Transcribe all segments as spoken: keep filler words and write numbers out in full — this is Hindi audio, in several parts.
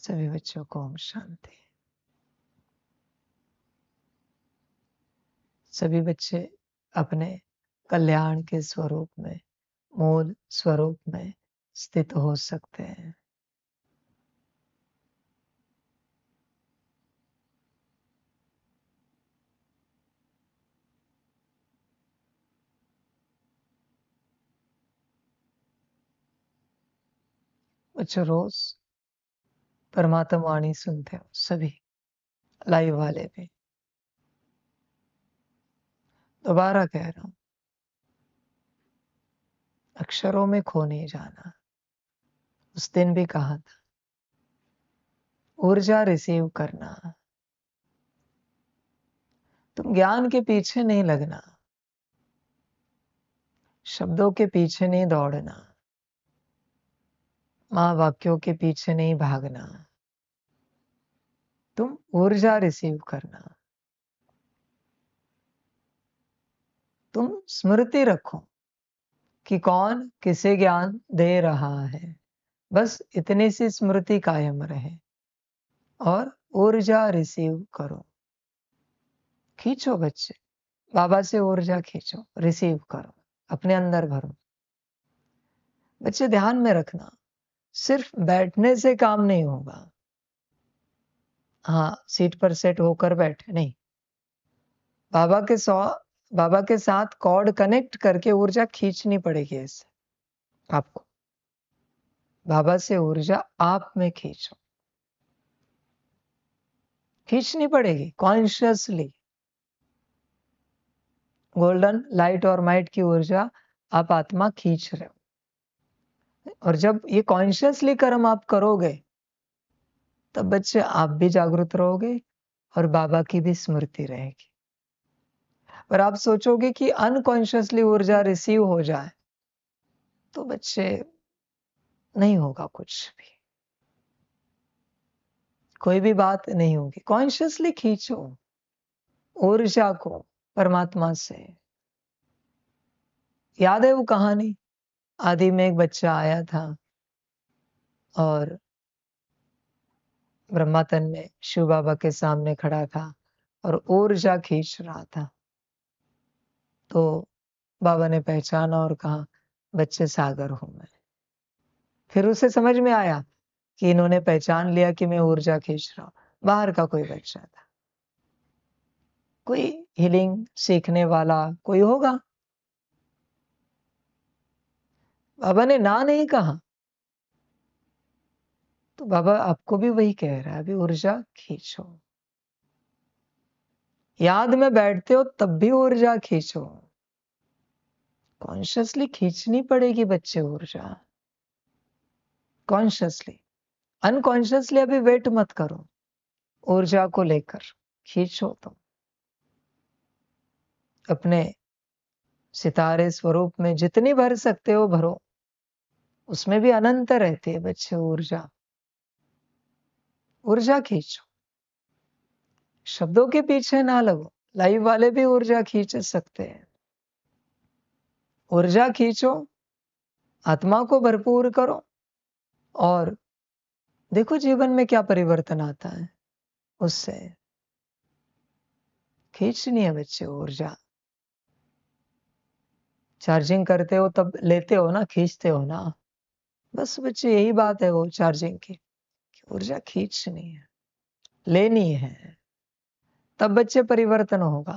सभी बच्चों को ओम शांति। सभी बच्चे अपने कल्याण के स्वरूप में, मूल स्वरूप में स्थित हो सकते हैं। बच्चों रोज परमात्मा वाणी सुनते हो, सभी लाइव वाले भी। दोबारा कह रहा हूं, अक्षरों में खो नहीं जाना। उस दिन भी कहा था, ऊर्जा रिसीव करना। तुम ज्ञान के पीछे नहीं लगना, शब्दों के पीछे नहीं दौड़ना, महावाक्यों के पीछे नहीं भागना। तुम ऊर्जा रिसीव करना। तुम स्मृति रखो कि कौन किसे ज्ञान दे रहा है। बस इतनी सी स्मृति कायम रहे और ऊर्जा रिसीव करो। खींचो बच्चे, बाबा से ऊर्जा खींचो, रिसीव करो, अपने अंदर भरो। बच्चे ध्यान में रखना, सिर्फ बैठने से काम नहीं होगा। हाँ, सीट पर सेट होकर बैठे नहीं, बाबा के सौ बाबा के साथ कॉर्ड कनेक्ट करके ऊर्जा खींचनी पड़ेगी। इससे आपको बाबा से ऊर्जा आप में खींचो, खींचनी पड़ेगी कॉन्शियसली। गोल्डन लाइट और माइट की ऊर्जा आप आत्मा खींच रहे हो। और जब ये कॉन्शियसली कर्म आप करोगे, तब बच्चे आप भी जागृत रहोगे और बाबा की भी स्मृति रहेगी। पर आप सोचोगे कि अनकॉन्शियसली ऊर्जा रिसीव हो जाए, तो बच्चे नहीं होगा, कुछ भी कोई भी बात नहीं होगी। कॉन्शियसली खींचो ऊर्जा को परमात्मा से। याद है वो कहानी, आदि में एक बच्चा आया था और ब्रह्मातन में शिव बाबा के सामने खड़ा था और ऊर्जा खींच रहा था। तो बाबा ने पहचाना और कहा, बच्चे सागर हूं मैं। फिर उसे समझ में आया कि इन्होंने पहचान लिया कि मैं ऊर्जा खींच रहा हूं। बाहर का कोई बच्चा था, कोई हीलिंग सीखने वाला कोई होगा। बाबा ने ना नहीं कहा, तो बाबा आपको भी वही कह रहा है, अभी ऊर्जा खींचो। याद में बैठते हो तब भी ऊर्जा खींचो, कॉन्शियसली खींचनी पड़ेगी बच्चे ऊर्जा, कॉन्शियसली। अनकॉन्शियसली अभी वेट मत करो, ऊर्जा को लेकर खींचो। तुम अपने सितारे स्वरूप में जितनी भर सकते हो भरो, उसमें भी अनंत रहती है बच्चे ऊर्जा। ऊर्जा खींचो, शब्दों के पीछे ना लगो। लाइव वाले भी ऊर्जा खींच सकते हैं। ऊर्जा खींचो, आत्मा को भरपूर करो और देखो जीवन में क्या परिवर्तन आता है। उससे खींचनी है बच्चे ऊर्जा। चार्जिंग करते हो तब लेते हो ना, खींचते हो ना। बस बच्चे यही बात है वो चार्जिंग की, ऊर्जा खींचनी है, लेनी है, तब बच्चे परिवर्तन होगा।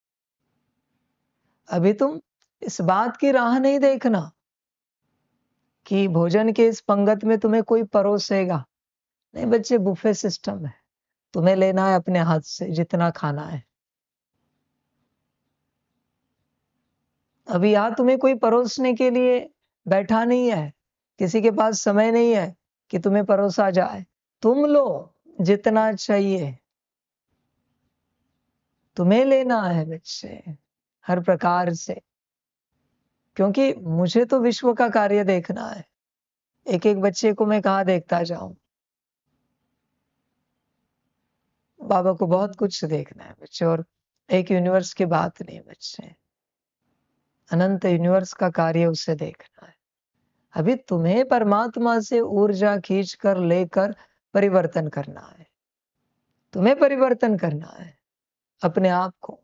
अभी तुम इस बात की राह नहीं देखना कि भोजन के इस पंगत में तुम्हें कोई परोसेगा। नहीं बच्चे, बुफे सिस्टम है, तुम्हें लेना है अपने हाथ से जितना खाना है। अभी यहां तुम्हें कोई परोसने के लिए बैठा नहीं है, किसी के पास समय नहीं है कि तुम्हें परोसा जाए। तुम लो जितना चाहिए, तुम्हें लेना है बच्चे, हर प्रकार से। क्योंकि मुझे तो विश्व का कार्य देखना है। एक एक बच्चे को मैं कहाँ देखता जाऊं। बाबा को बहुत कुछ देखना है बच्चे, और एक यूनिवर्स की बात नहीं बच्चे, अनंत यूनिवर्स का कार्य उसे देखना है। अभी तुम्हें परमात्मा से ऊर्जा खींच कर लेकर परिवर्तन करना है, तुम्हें परिवर्तन करना है। अपने आप को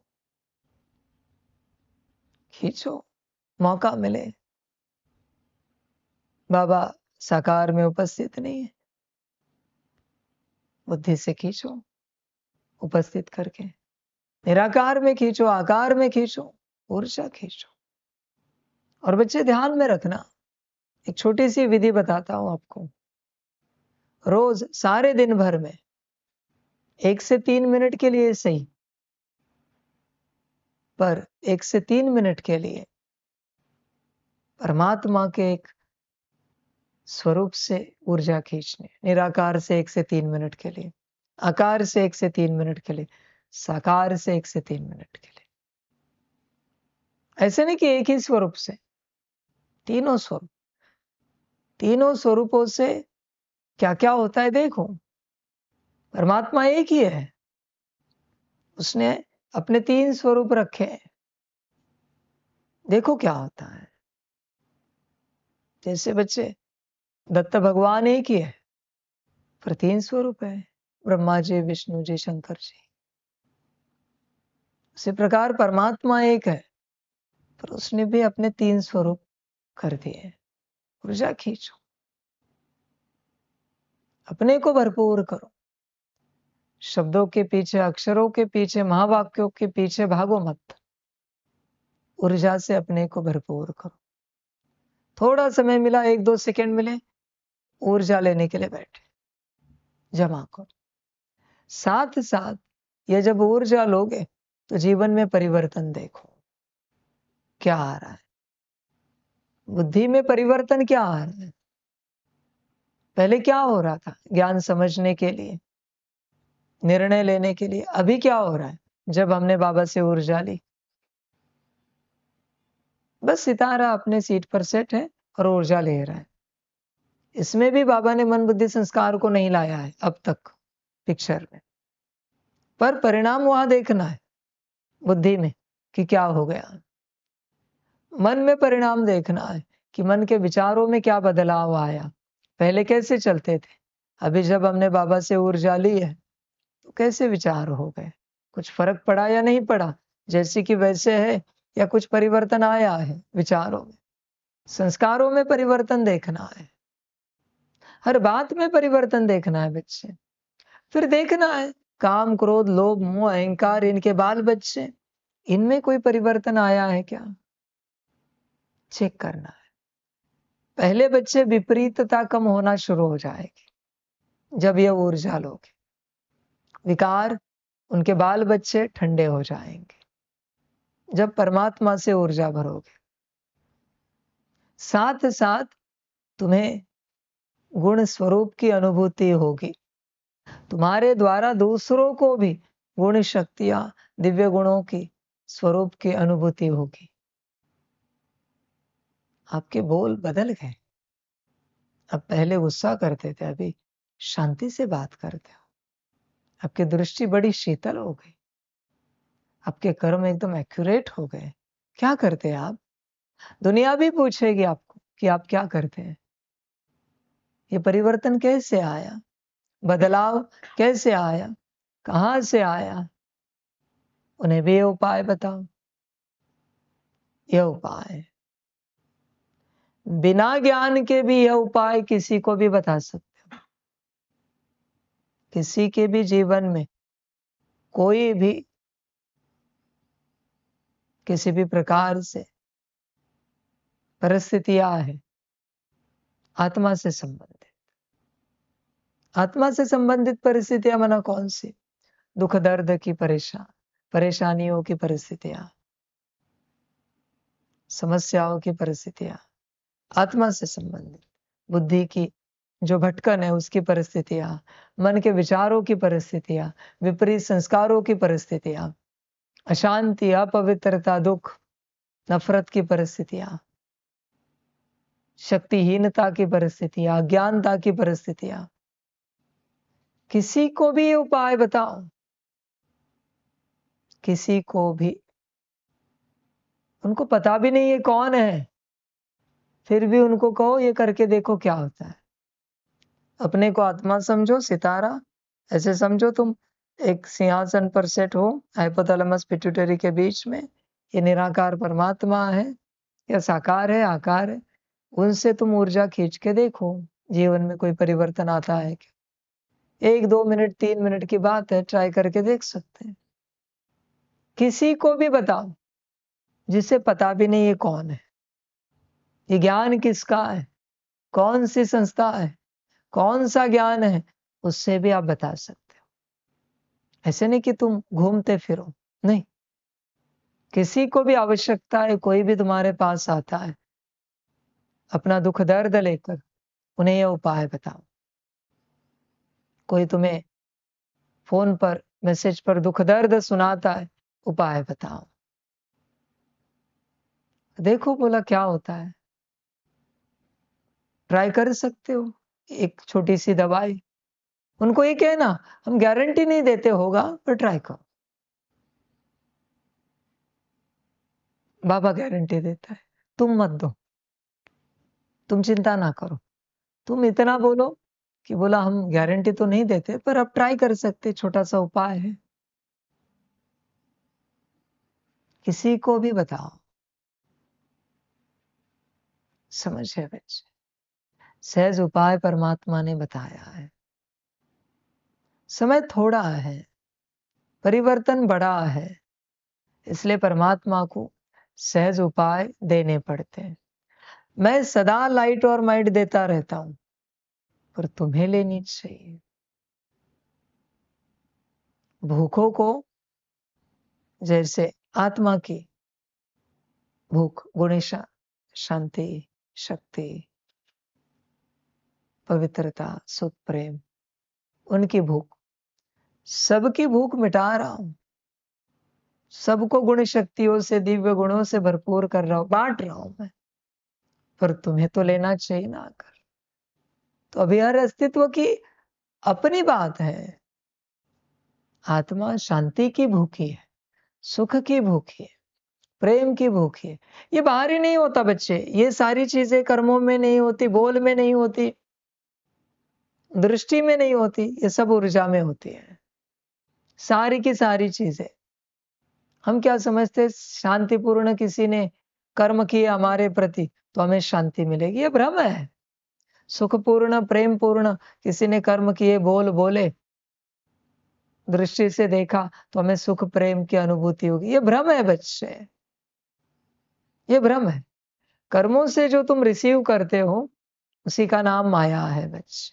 खींचो, मौका मिले। बाबा साकार में उपस्थित नहीं है, बुद्धि से खींचो, उपस्थित करके निराकार में खींचो, आकार में खींचो, ऊर्जा खींचो। और बच्चे ध्यान में रखना, एक छोटी सी विधि बताता हूं आपको। रोज सारे दिन भर में एक से तीन मिनट के लिए सही, पर एक से तीन मिनट के लिए परमात्मा के एक स्वरूप से ऊर्जा खींचने। निराकार से एक से तीन मिनट के लिए, आकार से एक से तीन मिनट के लिए, साकार से एक से तीन मिनट के लिए। ऐसे नहीं कि एक ही स्वरूप से, तीनों स्वरूप, तीनों स्वरूपों से क्या क्या होता है देखो। परमात्मा एक ही है, उसने अपने तीन स्वरूप रखे हैं, देखो क्या होता है। जैसे बच्चे, दत्त भगवान एक ही है, पर तीन स्वरूप है, ब्रह्मा जी, विष्णु जी, शंकर जी। उसी प्रकार परमात्मा एक है, पर उसने भी अपने तीन स्वरूप कर दिए। ऊर्जा खींचो, अपने को भरपूर करो। शब्दों के पीछे, अक्षरों के पीछे, महावाक्यों के पीछे भागो मत। ऊर्जा से अपने को भरपूर करो। थोड़ा समय मिला, एक दो सेकंड मिले, ऊर्जा लेने के लिए बैठे, जमा करो। साथ साथ ये जब ऊर्जा लोगे तो जीवन में परिवर्तन देखो क्या आ रहा है। बुद्धि में परिवर्तन क्या आ रहा है। पहले क्या हो रहा था, ज्ञान समझने के लिए, निर्णय लेने के लिए। अभी क्या हो रहा है, जब हमने बाबा से ऊर्जा ली, बस सितारा अपने सीट पर सेट है और ऊर्जा ले रहा है। इसमें भी बाबा ने मन बुद्धि संस्कार को नहीं लाया है अब तक पिक्चर में, पर परिणाम वहां देखना है बुद्धि में कि क्या हो गया। मन में परिणाम देखना है कि मन के विचारों में क्या बदलाव आया। पहले कैसे चलते थे, अभी जब हमने बाबा से ऊर्जा ली है तो कैसे विचार हो गए, कुछ फर्क पड़ा या नहीं पड़ा, जैसे कि वैसे है या कुछ परिवर्तन आया है विचारों में। संस्कारों में परिवर्तन देखना है, हर बात में परिवर्तन देखना है बच्चे। फिर देखना है काम, क्रोध, लोभ, मोह, अहंकार, इनके बाल बच्चे, इनमें कोई परिवर्तन आया है क्या, चेक करना है। पहले बच्चे विपरीतता कम होना शुरू हो जाएगी जब ये ऊर्जा लोगे। विकार, उनके बाल बच्चे ठंडे हो जाएंगे जब परमात्मा से ऊर्जा भरोगे। साथ साथ तुम्हें गुण स्वरूप की अनुभूति होगी, तुम्हारे द्वारा दूसरों को भी गुण शक्तियां, दिव्य गुणों की स्वरूप की अनुभूति होगी। आपके बोल बदल गए, अब पहले गुस्सा करते थे, अभी शांति से बात करते हो। आपकी दृष्टि बड़ी शीतल हो गई, आपके कर्म एकदम एक्यूरेट हो गए। क्या करते हैं आप, दुनिया भी पूछेगी आपको कि आप क्या करते हैं। ये परिवर्तन कैसे आया, बदलाव कैसे आया, कहां से आया, उन्हें भी ये उपाय बताओ। यह उपाय बिना ज्ञान के भी, यह उपाय किसी को भी बता सकते हो। किसी के भी जीवन में कोई भी किसी भी प्रकार से परिस्थितियां है आत्मा से संबंधित, आत्मा से संबंधित परिस्थितियां मना कौन सी, दुख दर्द की परेशान परेशानियों की परिस्थितियां, समस्याओं की परिस्थितियां, आत्मा से संबंधित। बुद्धि की जो भटकन है उसकी परिस्थितियां, मन के विचारों की परिस्थितियां, विपरीत संस्कारों की परिस्थितियां, अशांति, अपवित्रता, दुख, नफरत की परिस्थितियां, शक्तिहीनता की परिस्थितियां, अज्ञानता की परिस्थितियां। किसी को भी ये उपाय बताओ, किसी को भी, उनको पता भी नहीं ये कौन है, फिर भी उनको कहो ये करके देखो क्या होता है। अपने को आत्मा समझो, सितारा। ऐसे समझो तुम एक सिंहासन पर सेट हो, हाइपोथैलेमस पिट्यूटरी के बीच में। ये निराकार परमात्मा है या साकार है, आकार है। उनसे तुम ऊर्जा खींच के देखो, जीवन में कोई परिवर्तन आता है क्या? एक दो मिनट तीन मिनट की बात है, ट्राई करके देख सकते हैं। किसी को भी बताओ जिसे पता भी नहीं ये कौन है, ये ज्ञान किसका है, कौन सी संस्था है, कौन सा ज्ञान है, उससे भी आप बता सकते हो। ऐसे नहीं कि तुम घूमते फिरो, नहीं। किसी को भी आवश्यकता है, कोई भी तुम्हारे पास आता है अपना दुख दर्द लेकर, उन्हें यह उपाय बताओ। कोई तुम्हें फोन पर मैसेज पर दुख दर्द सुनाता है, उपाय बताओ। देखो बोला क्या होता है, ट्राई कर सकते हो। एक छोटी सी दवाई, उनको ये कहना हम गारंटी नहीं देते होगा, पर ट्राई करो। बाबा गारंटी देता है, तुम मत दो, तुम चिंता ना करो। तुम इतना बोलो कि बोला हम गारंटी तो नहीं देते, पर अब ट्राई कर सकते, छोटा सा उपाय है। किसी को भी बताओ। समझे बच्चे, सहज उपाय परमात्मा ने बताया है। समय थोड़ा है, परिवर्तन बड़ा है, इसलिए परमात्मा को सहज उपाय देने पड़ते हैं। मैं सदा लाइट और माइट देता रहता हूं, पर तुम्हें लेनी चाहिए। भूखों को जैसे आत्मा की भूख, गुणिशा, शांति, शक्ति, पवित्रता, सुख, प्रेम, उनकी भूख, सबकी भूख मिटा रहा हूं। सबको गुण शक्तियों से, दिव्य गुणों से भरपूर कर रहा हूं, बांट रहा हूं मैं। पर तुम्हें तो लेना चाहिए ना आकर। तो अभी हर अस्तित्व की अपनी बात है। आत्मा शांति की भूखी है, सुख की भूखी है, प्रेम की भूखी है। ये बाहर ही नहीं होता बच्चे, ये सारी चीजें कर्मों में नहीं होती, बोल में नहीं होती, दृष्टि में नहीं होती, ये सब ऊर्जा में होती है। सारी की सारी चीजें। हम क्या समझते, शांतिपूर्ण किसी ने कर्म किए हमारे प्रति तो हमें शांति मिलेगी, ये भ्रम है। सुखपूर्ण, प्रेम पूर्ण किसी ने कर्म किए, बोल बोले, दृष्टि से देखा तो हमें सुख प्रेम की अनुभूति होगी, ये भ्रम है बच्चे, ये भ्रम है। कर्मों से जो तुम रिसीव करते हो उसी का नाम माया है बच्चे।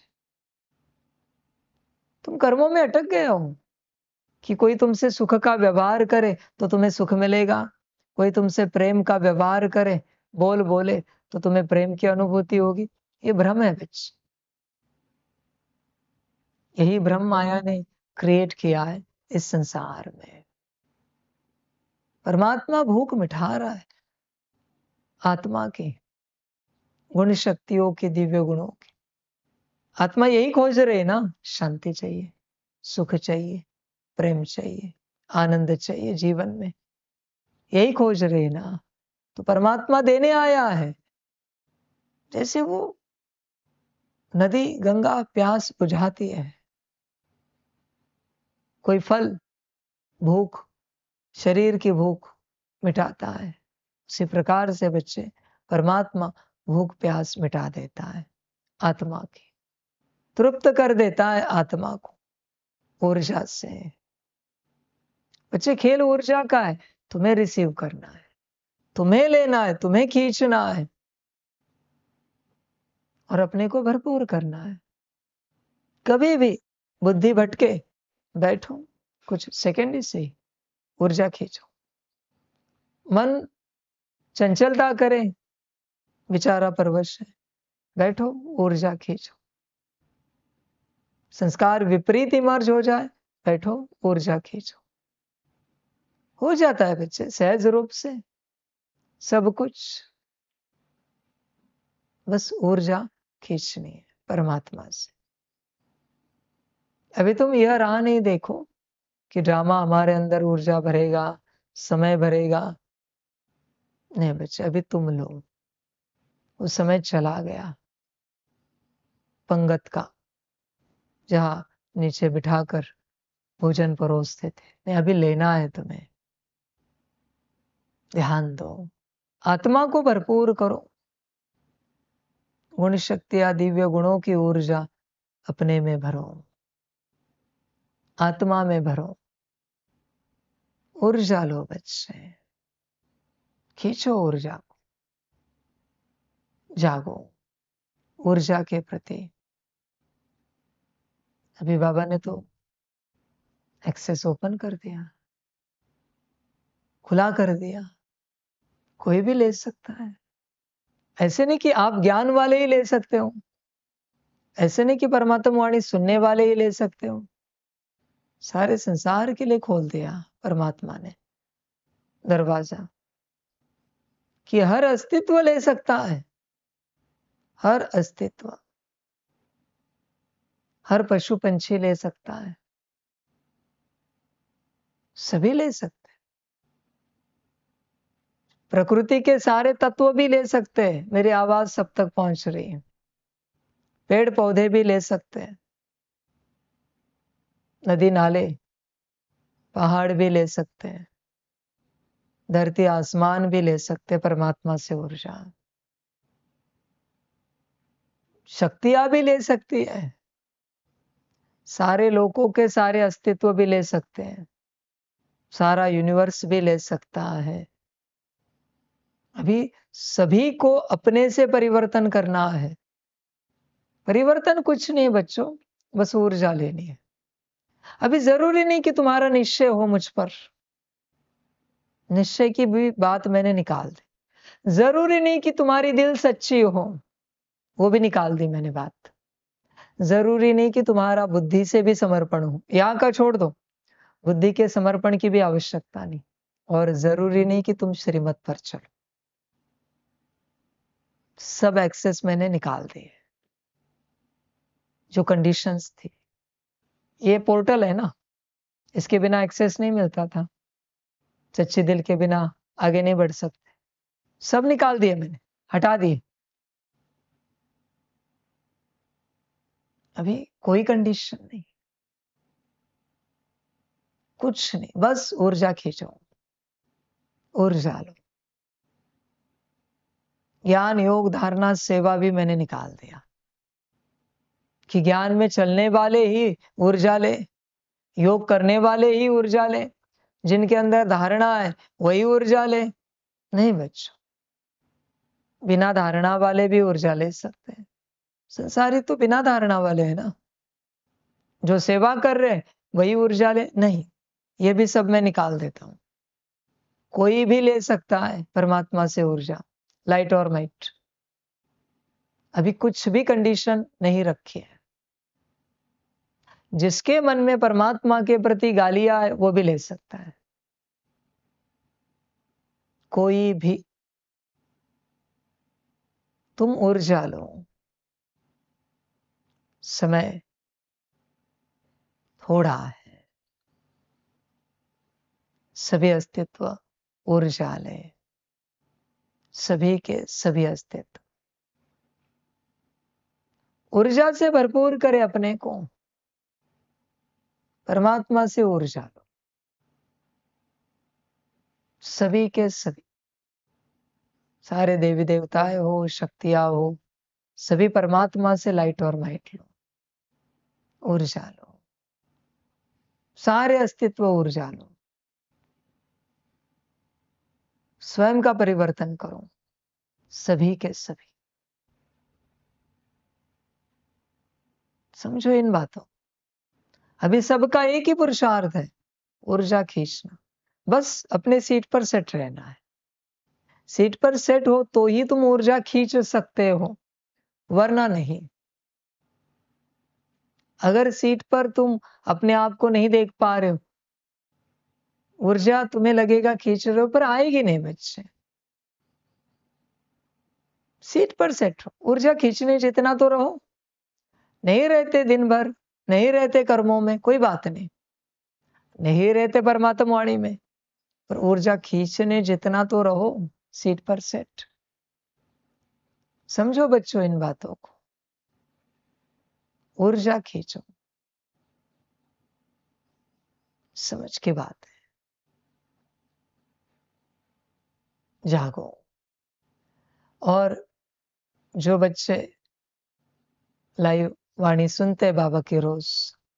तुम कर्मों में अटक गए हो कि कोई तुमसे सुख का व्यवहार करे तो तुम्हें सुख मिलेगा, कोई तुमसे प्रेम का व्यवहार करे, बोल बोले तो तुम्हें प्रेम की अनुभूति होगी, ये भ्रम है बच्चे। यही भ्रम माया ने क्रिएट किया है इस संसार में। परमात्मा भूख मिटा रहा है आत्मा की, गुण शक्तियों की, दिव्य गुणों की। आत्मा यही खोज रहे ना, शांति चाहिए, सुख चाहिए, प्रेम चाहिए, आनंद चाहिए जीवन में, यही खोज रहे ना। तो परमात्मा देने आया है। जैसे वो नदी गंगा प्यास बुझाती है, कोई फल भूख, शरीर की भूख मिटाता है, उसी प्रकार से बच्चे परमात्मा भूख प्यास मिटा देता है आत्मा की, तृप्त कर देता है आत्मा को ऊर्जा से। बच्चे खेल ऊर्जा का है, तुम्हें रिसीव करना है, तुम्हें लेना है, तुम्हें खींचना है और अपने को भरपूर करना है। कभी भी बुद्धि भटके, बैठो कुछ सेकंड ही सही, ऊर्जा खींचो। मन चंचलता करे, विचारा परवश है, बैठो ऊर्जा खींचो। संस्कार विपरीत इमर्ज हो जाए, बैठो ऊर्जा खींचो। हो जाता है बच्चे सहज रूप से सब कुछ। बस ऊर्जा खींचनी है परमात्मा से। अभी तुम यह राह नहीं देखो कि ड्रामा हमारे अंदर ऊर्जा भरेगा, समय भरेगा। नहीं बच्चे, अभी तुम लो, उस समय चला गया पंगत का, जहां नीचे बिठाकर भोजन परोसते थे, नहीं अभी लेना है तुम्हें, ध्यान दो, आत्मा को भरपूर करो, गुण शक्तियां दिव्य गुणों की ऊर्जा अपने में भरो, आत्मा में भरो, ऊर्जा लो बच्चे, खींचो ऊर्जा को, जागो ऊर्जा के प्रति। अभी बाबा ने तो एक्सेस ओपन कर दिया, खुला कर दिया, कोई भी ले सकता है। ऐसे नहीं कि आप ज्ञान वाले ही ले सकते हो, ऐसे नहीं कि परमात्मा वाणी सुनने वाले ही ले सकते हो, सारे संसार के लिए खोल दिया परमात्मा ने दरवाजा, कि हर अस्तित्व ले सकता है, हर अस्तित्व, हर पशु पंछी ले सकता है, सभी ले सकते हैं। प्रकृति के सारे तत्व भी ले सकते हैं, मेरी आवाज सब तक पहुंच रही है, पेड़ पौधे भी ले सकते हैं, नदी नाले पहाड़ भी ले सकते हैं, धरती आसमान भी ले सकते हैं परमात्मा से ऊर्जा, शक्तियां भी ले सकती है, सारे लोगों के सारे अस्तित्व भी ले सकते हैं, सारा यूनिवर्स भी ले सकता है। अभी सभी को अपने से परिवर्तन करना है। परिवर्तन कुछ नहीं बच्चों, बस ऊर्जा लेनी है। अभी जरूरी नहीं कि तुम्हारा निश्चय हो मुझ पर, निश्चय की भी बात मैंने निकाल दी। जरूरी नहीं कि तुम्हारी दिल सच्ची हो, वो भी निकाल दी मैंने बात। जरूरी नहीं कि तुम्हारा बुद्धि से भी समर्पण हो, यहां का छोड़ दो, बुद्धि के समर्पण की भी आवश्यकता नहीं, और जरूरी नहीं कि तुम श्रीमत पर चलो। सब एक्सेस मैंने निकाल दिए, जो कंडीशंस थी। ये पोर्टल है ना, इसके बिना एक्सेस नहीं मिलता था, सच्चे दिल के बिना आगे नहीं बढ़ सकते। सब निकाल दिए मैंने, हटा दिए। अभी कोई कंडीशन नहीं, कुछ नहीं, बस ऊर्जा खींचो, ऊर्जा लो। ज्ञान योग धारणा सेवा भी मैंने निकाल दिया, कि ज्ञान में चलने वाले ही ऊर्जा ले, योग करने वाले ही ऊर्जा ले, जिनके अंदर धारणा है वही ऊर्जा ले। नहीं बच्चों, बिना धारणा वाले भी ऊर्जा ले सकते हैं। संसारी तो बिना धारणा वाले हैं ना, जो सेवा कर रहे हैं वही ऊर्जा ले। नहीं, ये भी सब मैं निकाल देता हूं। कोई भी ले सकता है परमात्मा से ऊर्जा, लाइट और माइट। अभी कुछ भी कंडीशन नहीं रखी है। जिसके मन में परमात्मा के प्रति गालियां है वो भी ले सकता है, कोई भी। तुम ऊर्जा लो। समय थोड़ा है, सभी अस्तित्व ऊर्जा ले, सभी के सभी अस्तित्व ऊर्जा से भरपूर करे अपने को, परमात्मा से ऊर्जा लो। सभी के सभी, सारे देवी देवताएं हो, शक्तियां हो, सभी परमात्मा से लाइट और माइट लो, ऊर्जा लो। सारे अस्तित्व ऊर्जा लो, स्वयं का परिवर्तन करो, सभी के सभी। समझो इन बातों। अभी सबका एक ही पुरुषार्थ है, ऊर्जा खींचना। बस अपने सीट पर सेट रहना है। सीट पर सेट हो तो ही तुम ऊर्जा खींच सकते हो, वरना नहीं। अगर सीट पर तुम अपने आप को नहीं देख पा रहे हो, ऊर्जा तुम्हें लगेगा खींच रहे हो, पर आएगी नहीं बच्चे। सीट पर सेट हो, ऊर्जा खींचने जितना तो रहो। नहीं रहते दिन भर, नहीं रहते कर्मों में, कोई बात नहीं, नहीं रहते परमात्मा वाणी में, पर ऊर्जा खींचने जितना तो रहो, सीट पर सेट। समझो बच्चों इन बातों को। ऊर्जा खींचो, समझ की बात है। जागो। और जो बच्चे लाइव वाणी सुनते बाबा की रोज,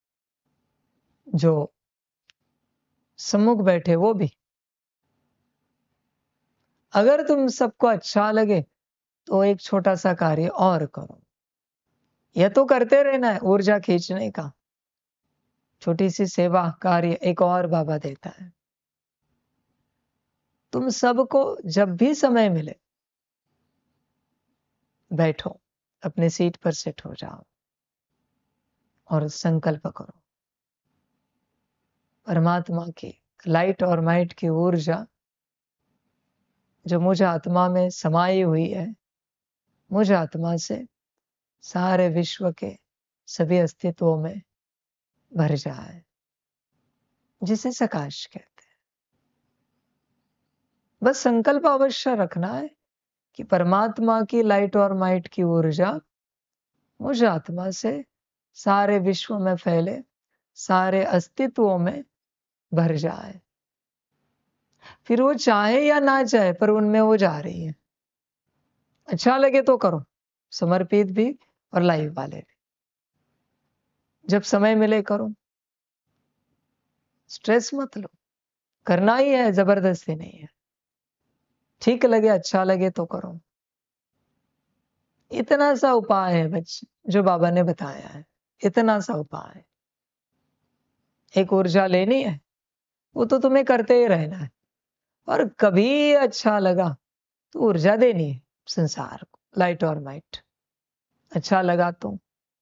जो सम्मुख बैठे वो भी, अगर तुम सबको अच्छा लगे तो एक छोटा सा कार्य और करो। यह तो करते रहना है ऊर्जा खींचने का। छोटी सी सेवा कार्य एक और बाबा देता है। तुम सबको जब भी समय मिले बैठो, अपने सीट पर सेट हो जाओ और संकल्प करो, परमात्मा की लाइट और माइट की ऊर्जा जो मुझ आत्मा में समाई हुई है, मुझ आत्मा से सारे विश्व के सभी अस्तित्वों में भर जाए, जिसे सकाश कहते हैं। बस संकल्प अवश्य रखना है कि परमात्मा की लाइट और माइट की ऊर्जा मुझ आत्मा से सारे विश्व में फैले, सारे अस्तित्वों में भर जाए। फिर वो चाहे या ना चाहे, पर उनमें वो जा रही है। अच्छा लगे तो करो, समर्पित भी और लाइव वाले भी। जब समय मिले करो, स्ट्रेस मत लो, करना ही है, जबरदस्ती नहीं है। ठीक लगे, अच्छा लगे तो करो। इतना सा उपाय है बच्चे जो बाबा ने बताया है, इतना सा उपाय। एक ऊर्जा लेनी है, वो तो तुम्हें करते ही रहना है। और कभी अच्छा लगा तो ऊर्जा देनी है संसार को, लाइट और माइट। अच्छा लगा तो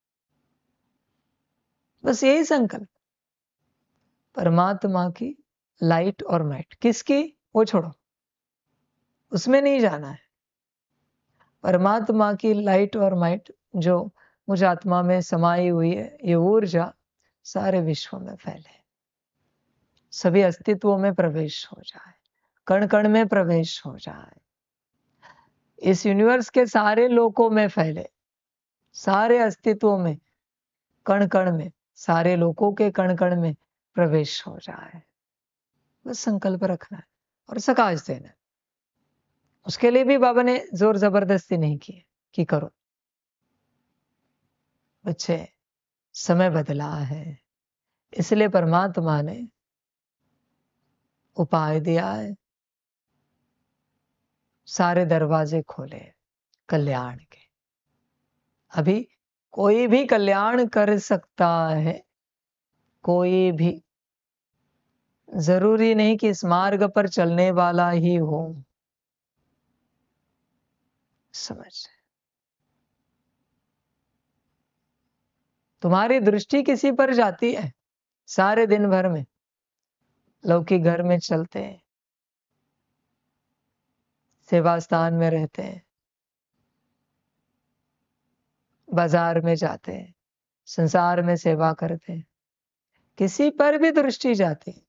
बस यही संकल्प, परमात्मा की लाइट और माइट। किसकी वो छोड़ो, उसमें नहीं जाना है। परमात्मा की लाइट और माइट जो मुझ आत्मा में समाई हुई है, ये ऊर्जा सारे विश्व में फैले, सभी अस्तित्वों में प्रवेश हो जाए, कण कण में प्रवेश हो जाए, इस यूनिवर्स के सारे लोकों में फैले, सारे अस्तित्वों में, कण कण में, सारे लोकों के कण कण में प्रवेश हो जाए। बस संकल्प रखना है और सकाश देना है। उसके लिए भी बाबा ने जोर जबरदस्ती नहीं की कि करो। बच्चे, समय बदला है, इसलिए परमात्मा ने उपाय दिया है, सारे दरवाजे खोले कल्याण के। अभी कोई भी कल्याण कर सकता है, कोई भी। जरूरी नहीं कि इस मार्ग पर चलने वाला ही हो। समझ, तुम्हारी दृष्टि किसी पर जाती है सारे दिन भर में, लौकिक घर में चलते हैं, सेवा स्थान में रहते हैं, बाजार में जाते हैं, संसार में सेवा करते हैं, किसी पर भी दृष्टि जाती है।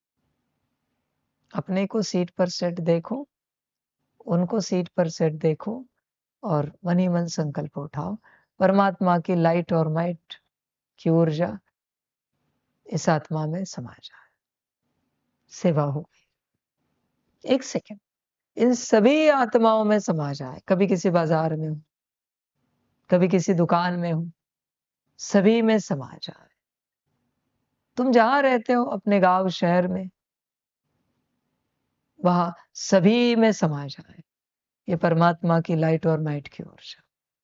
अपने को सीट पर सेट देखो, उनको सीट पर सेट देखो और मन ही मन संकल्प उठाओ, परमात्मा की लाइट और माइट की ऊर्जा इस आत्मा में समा जाए। सेवा हो गई। एक सेकंड, इन सभी आत्माओं में समा जाए। कभी किसी बाजार में हो, कभी किसी दुकान में हो, सभी में समा जाए। तुम जहां रहते हो अपने गांव शहर में, वहां सभी में समा जाए ये परमात्मा की लाइट और माइट की ऊर्जा।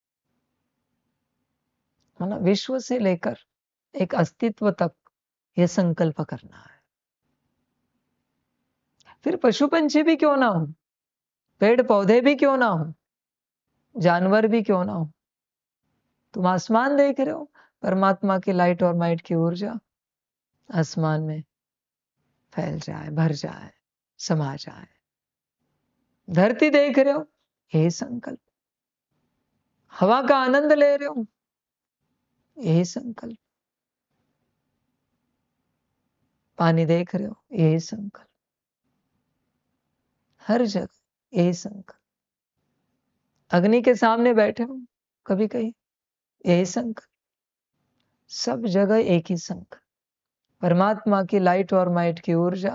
है ना? विश्व से लेकर एक अस्तित्व तक यह संकल्प करना है। फिर पशु पंछी भी क्यों ना हो, पेड़ पौधे भी क्यों ना हो, जानवर भी क्यों ना हो, तुम आसमान देख रहे हो, परमात्मा की लाइट और माइट की ऊर्जा आसमान में फैल जाए, भर जाए, समा जाए। धरती देख रहे हो, यही संकल्प। हवा का आनंद ले रहे हो, यही संकल्प। पानी देख रहे हो, यही संकल्प। हर जगह यही संकल्प। अग्नि के सामने बैठे हो कभी कहीं, यही संकल्प। सब जगह एक ही संकल्प, परमात्मा की लाइट और माइट की ऊर्जा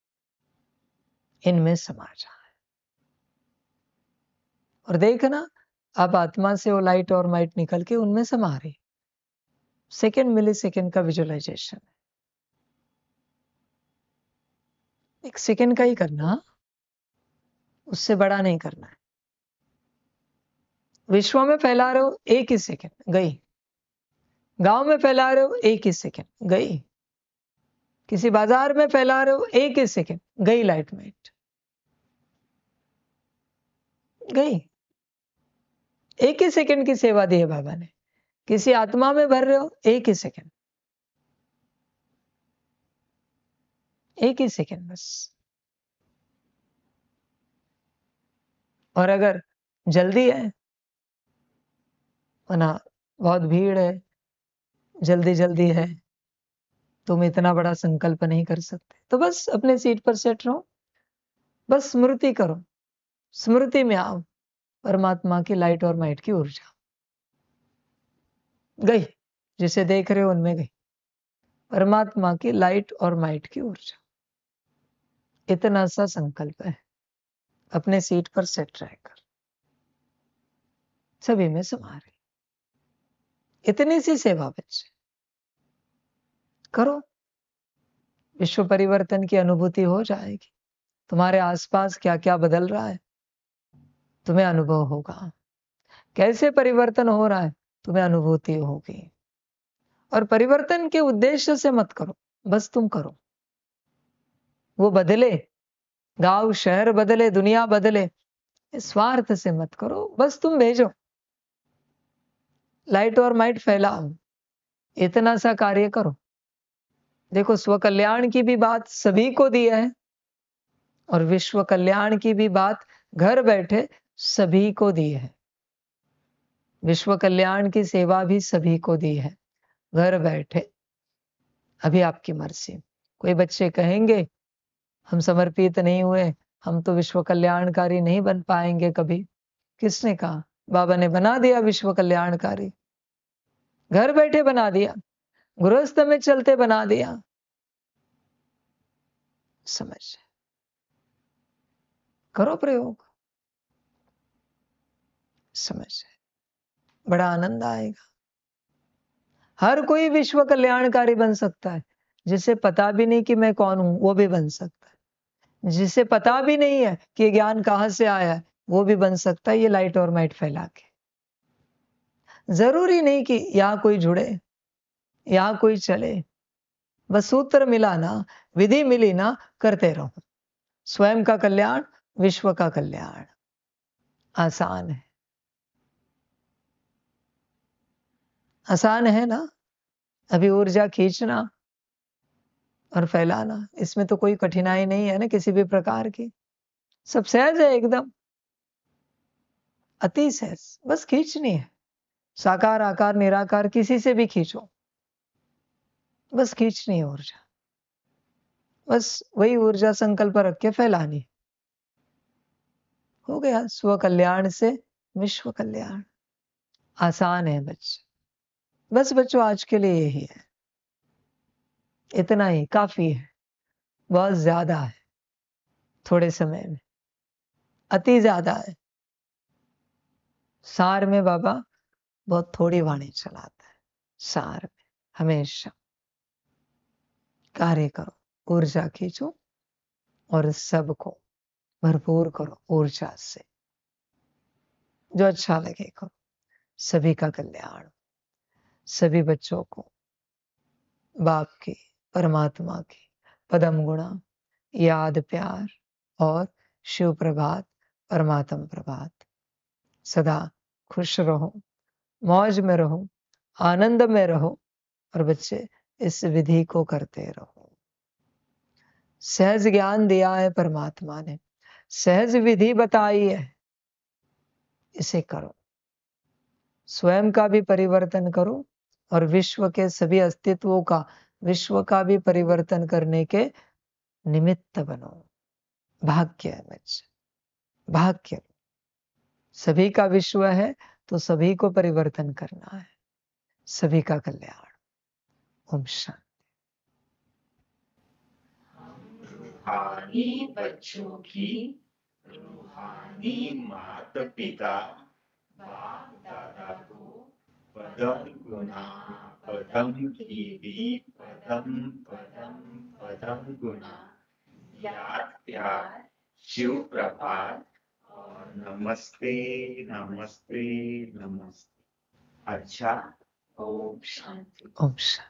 इनमें समा जाए। और देखना, अब आत्मा से वो लाइट और माइट निकल के उनमें समा रही। सेकेंड मिली सेकेंड का विजुअलाइजेशन, एक सेकेंड का ही करना, उससे बड़ा नहीं करना है। विश्व में फैला रहे हो, एक ही सेकेंड गई। गांव में फैला रहे हो, एक ही सेकेंड गई। किसी बाजार में फैला रहे हो, एक ही सेकेंड गई लाइट माइट, गई। एक ही सेकेंड की सेवा दी है बाबा ने। किसी आत्मा में भर रहे हो, एक ही सेकेंड, एक ही सेकेंड बस। और अगर जल्दी है, वरना बहुत भीड़ है, जल्दी जल्दी है, तुम इतना बड़ा संकल्प नहीं कर सकते, तो बस अपने सीट पर सेट रहो, बस स्मृति करो, स्मृति में आओ, परमात्मा की लाइट और माइट की ऊर्जा गई, जिसे देख रहे हो उनमें गई, परमात्मा की लाइट और माइट की ऊर्जा। इतना सा संकल्प है, अपने सीट पर सेट रहकर सभी में समा रही। इतनी सी सेवा बच्चे करो, विश्व परिवर्तन की अनुभूति हो जाएगी। तुम्हारे आसपास क्या क्या बदल रहा है तुम्हें अनुभव होगा, कैसे परिवर्तन हो रहा है तुम्हें अनुभूति होगी। और परिवर्तन के उद्देश्य से मत करो, बस तुम करो। वो बदले, गांव शहर बदले, दुनिया बदले, स्वार्थ से मत करो, बस तुम भेजो, लाइट और माइट फैलाओ, इतना सा कार्य करो। देखो, स्व कल्याण की भी बात सभी को दी है और विश्व कल्याण की भी बात घर बैठे सभी को दी है। विश्व कल्याण की सेवा भी सभी को दी है घर बैठे। अभी आपकी मर्जी। कोई बच्चे कहेंगे हम समर्पित नहीं हुए, हम तो विश्व कल्याणकारी नहीं बन पाएंगे कभी। किसने कहा? बाबा ने बना दिया विश्व कल्याणकारी, घर बैठे बना दिया, गृहस्थ में चलते बना दिया। समझ, करो प्रयोग, समझ, बड़ा आनंद आएगा। हर कोई विश्व कल्याणकारी बन सकता है। जिसे पता भी नहीं कि मैं कौन हूं, वो भी बन सकता है। जिसे पता भी नहीं है कि ज्ञान कहां से आया है, वो भी बन सकता है, ये लाइट और माइट फैला के। जरूरी नहीं कि यहां कोई जुड़े, यहां कोई चले, बस सूत्र मिला ना, विधि मिली ना, करते रहो। स्वयं का कल्याण, विश्व का कल्याण आसान है। आसान है ना? अभी ऊर्जा खींचना और फैलाना, इसमें तो कोई कठिनाई नहीं है ना किसी भी प्रकार की। सब सहज है एकदम, अति सहज, बस खींचनी है। साकार आकार निराकार किसी से भी खींचो, बस खींचनी है ऊर्जा, बस वही ऊर्जा संकल्प रख के फैलानी। हो गया, स्व कल्याण से विश्व कल्याण। आसान है बच्चे, बस बच्चों आज के लिए यही है, इतना ही काफी है। बहुत ज्यादा है, थोड़े समय में अति ज्यादा है। सार में बाबा बहुत थोड़ी वाणी चलाता है। सार में हमेशा कार्य करो, ऊर्जा खींचो और सबको भरपूर करो ऊर्जा से, जो अच्छा लगे करो। सभी का कल्याण, सभी बच्चों को बाप की, परमात्मा की पदम गुणा, याद प्यार और शिव प्रभात, परमात्म प्रभात। सदा खुश रहो, मौज में रहो, आनंद में रहो और बच्चे इस विधि को करते रहो। सहज ज्ञान दिया है परमात्मा ने, सहज विधि बताई है, इसे करो। स्वयं का भी परिवर्तन करो और विश्व के सभी अस्तित्वों का, विश्व का भी परिवर्तन करने के निमित्त बनो। भाग्य है बच्चे, भाग्य। सभी का विश्व है तो सभी को परिवर्तन करना है, सभी का कल्याण। ओम शांति। रूहानी बच्चों की रूहानी माता पिता बाप दादा को पदम गुना पदम की भी पदम पदम पदम गुना याद प्यार शिव प्रभात और नमस्ते नमस्ते नमस्ते। अच्छा, ओम शांति। ओम शांति।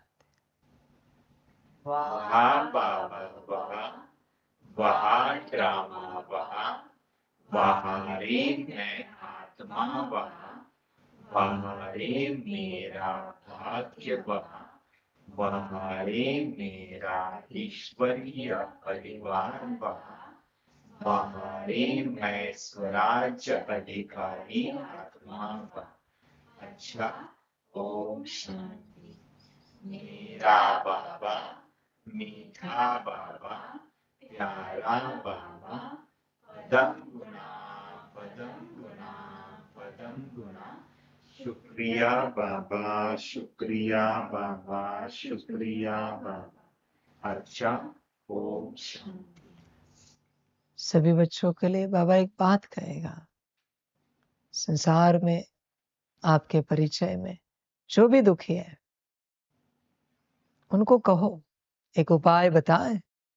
वाह बाबा वाह, वाह ड्रामा वाह, वाह रे मैं आत्मा वाह, वाह रे मेरा भाग्य वाह, वाह रे मेरा ईश्वरीय परिवार वाह, वाह रे मैं स्वराज्य अधिकारी आत्मा वाह। अच्छा, ओम शांति। मेरा बाबा मीठा बाबा प्यारा बाबा पदम गुना पदम गुना पदम गुना। शुक्रिया बाबा शुक्रिया बाबा शुक्रिया बाबा। अच्छा, ओम शांति। सभी बच्चों के लिए बाबा एक बात कहेगा। संसार में आपके परिचय में जो भी दुखी है उनको कहो, एक उपाय बताएं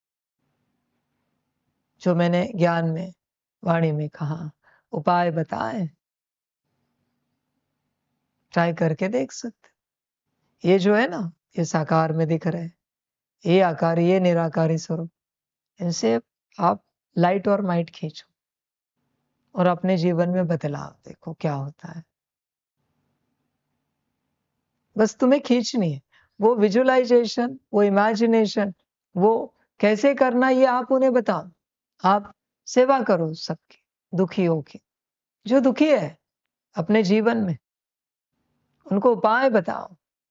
जो मैंने ज्ञान में वाणी में कहा, उपाय बताएं, ट्राई करके देख सकते। ये जो है ना, ये साकार में दिख रहे हैं, ये आकार, ये निराकारी स्वरूप, इनसे आप लाइट और माइट खींचो और अपने जीवन में बदलाव देखो क्या होता है। बस तुम्हें खींचनी है वो विजुअलाइजेशन, वो इमेजिनेशन, वो कैसे करना ये आप उन्हें बताओ। आप सेवा करो सबकी, दुखियों की, जो दुखी है अपने जीवन में उनको उपाय बताओ।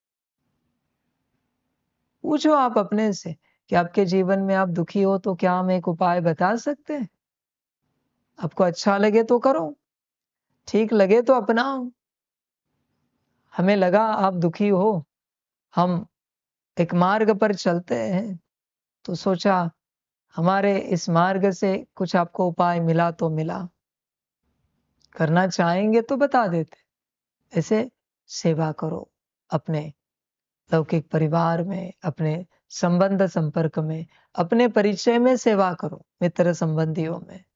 पूछो आप अपने से कि आपके जीवन में आप दुखी हो तो क्या हम एक उपाय बता सकते हैं? आपको अच्छा लगे तो करो, ठीक लगे तो अपनाओ। हमें लगा आप दुखी हो, हम एक मार्ग पर चलते हैं, तो सोचा हमारे इस मार्ग से कुछ आपको उपाय मिला तो मिला, करना चाहेंगे तो बता देते। ऐसे सेवा करो अपने लौकिक परिवार में, अपने संबंध संपर्क में, अपने परिचय में सेवा करो, मित्र संबंधियों में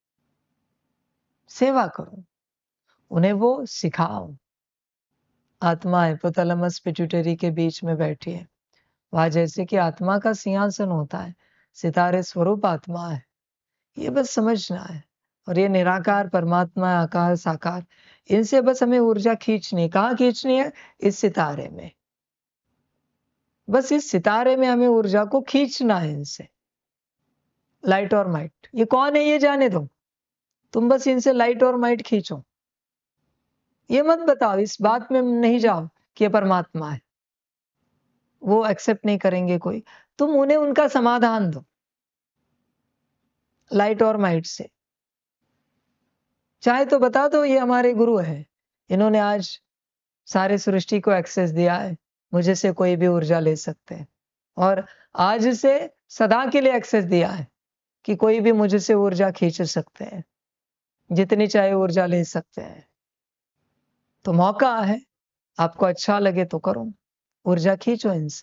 सेवा करो, उन्हें वो सिखाओ। आत्मा हाइपोथैलेमस पिट्यूटरी के बीच में बैठी है, वहां जैसे कि आत्मा का सिंहासन होता है, सितारे स्वरूप आत्मा है, ये बस समझना है। और ये निराकार परमात्मा, आकार साकार, इनसे बस हमें ऊर्जा खींचनी है। कहाँ खींचनी है? इस सितारे में। बस इस सितारे में हमें ऊर्जा को खींचना है इनसे, लाइट और माइट। ये कौन है ये जाने दो, तुम बस इनसे लाइट और माइट खींचो। ये मत बताओ, इस बात में नहीं जाओ कि ये परमात्मा है, वो एक्सेप्ट नहीं करेंगे कोई। तुम उन्हें उनका समाधान दो लाइट और माइट से। चाहे तो बता दो ये हमारे गुरु है, इन्होंने आज सारे सृष्टि को एक्सेस दिया है, मुझे से कोई भी ऊर्जा ले सकते हैं, और आज से सदा के लिए एक्सेस दिया है कि कोई भी मुझे से ऊर्जा खींच सकते हैं, जितनी चाहे ऊर्जा ले सकते हैं। तो मौका है, आपको अच्छा लगे तो करो, ऊर्जा खींचो इनसे।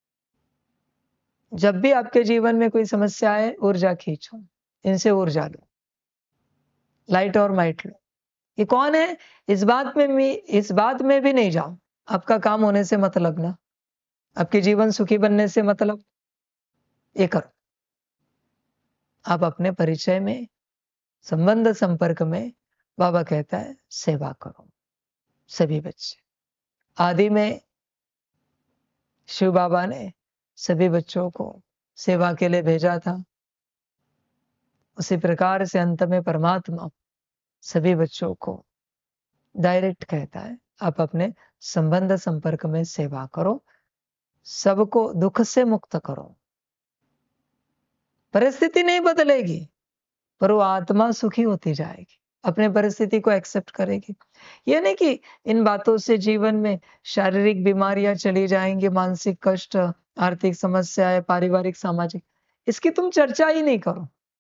जब भी आपके जीवन में कोई समस्या है, ऊर्जा खींचो, इनसे ऊर्जा लो, लाइट और माइट लो। ये कौन है? इस बात में भी इस बात में भी नहीं जाओ, आपका काम होने से मतलब ना, आपके जीवन सुखी बनने से मतलब। ये करो, आप अपने परिचय में, संबंध संपर्क में, बाबा कहता है सेवा करो। सभी बच्चे, आदि में शिव बाबा ने सभी बच्चों को सेवा के लिए भेजा था, उसी प्रकार से अंत में परमात्मा सभी बच्चों को डायरेक्ट कहता है आप अपने संबंध संपर्क में सेवा करो, सबको दुख से मुक्त करो। परिस्थिति नहीं बदलेगी, पर वो आत्मा सुखी होती जाएगी, अपने परिस्थिति को एक्सेप्ट करेगी। ये नहीं कि इन बातों से जीवन में शारीरिक बीमारियां चली जाएंगी, मानसिक कष्ट, आर्थिक समस्याएं, पारिवारिक सामाजिक, इसकी तुम चर्चा ही नहीं करो।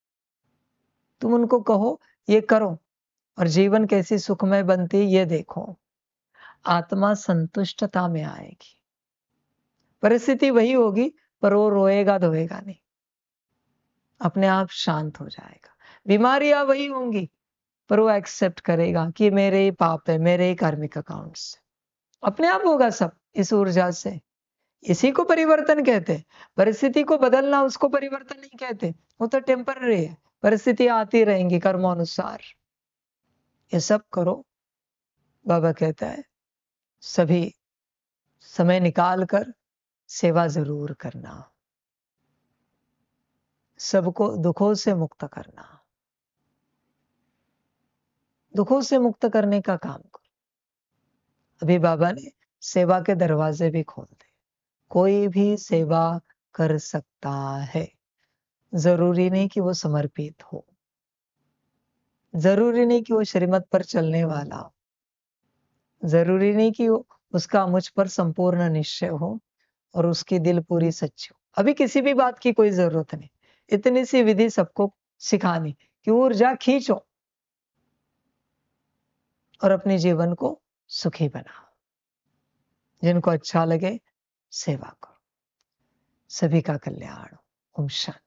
तुम उनको कहो ये करो और जीवन कैसी सुखमय बनती ये देखो। आत्मा संतुष्टता में आएगी। परिस्थिति वही होगी पर वो रोएगा धोएगा नहीं, अपने आप शांत हो जाएगा। बीमारियां वही होंगी पर वो एक्सेप्ट करेगा कि मेरे ही पाप है, मेरे ही कार्मिक अकाउंट से। अपने आप होगा सब इस ऊर्जा से। इसी को परिवर्तन कहते हैं। परिस्थिति को बदलना उसको परिवर्तन नहीं कहते, वो तो टेम्पररी है। परिस्थिति आती रहेंगी कर्मानुसार। ये सब करो, बाबा कहता है सभी समय निकाल कर सेवा जरूर करना, सबको दुखों से मुक्त करना, दुखों से मुक्त करने का काम करो। अभी बाबा ने सेवा के दरवाजे भी खोल दिए। कोई भी सेवा कर सकता है, जरूरी नहीं कि वो समर्पित हो, जरूरी नहीं कि वो श्रीमत पर चलने वाला हो, जरूरी नहीं कि वो उसका मुझ पर संपूर्ण निश्चय हो और उसकी दिल पूरी सच्ची हो। अभी किसी भी बात की कोई जरूरत नहीं। इतनी सी विधि सबको सिखानी कि ऊर्जा खींचो और अपने जीवन को सुखी बनाओ। जिनको अच्छा लगे सेवा करो। सभी का कल्याण। ओम शांति।